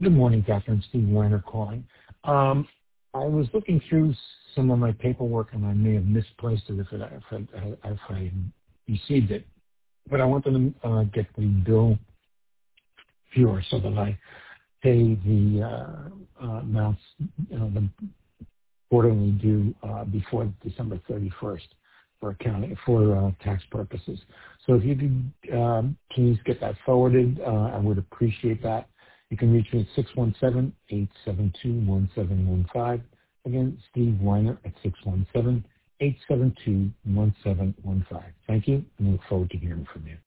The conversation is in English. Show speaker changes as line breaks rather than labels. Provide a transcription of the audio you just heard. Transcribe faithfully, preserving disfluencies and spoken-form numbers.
Good morning, Catherine. Steve Weiner calling. Um, I was looking through some of my paperwork, and I may have misplaced it if, it, if, I, if I received it. But I wanted to uh, get the bill pure so that I pay the uh, uh, amounts, you know, the quarterly due uh, before December thirty-first for accounting for uh, tax purposes. So if you could um, please get that forwarded, uh, I would appreciate that. You can reach me at six one seven, eight seven two, one seven one five. Again, Steve Weiner at six one seven, eight seven two, one seven one five. Thank you, and I look forward to hearing from you.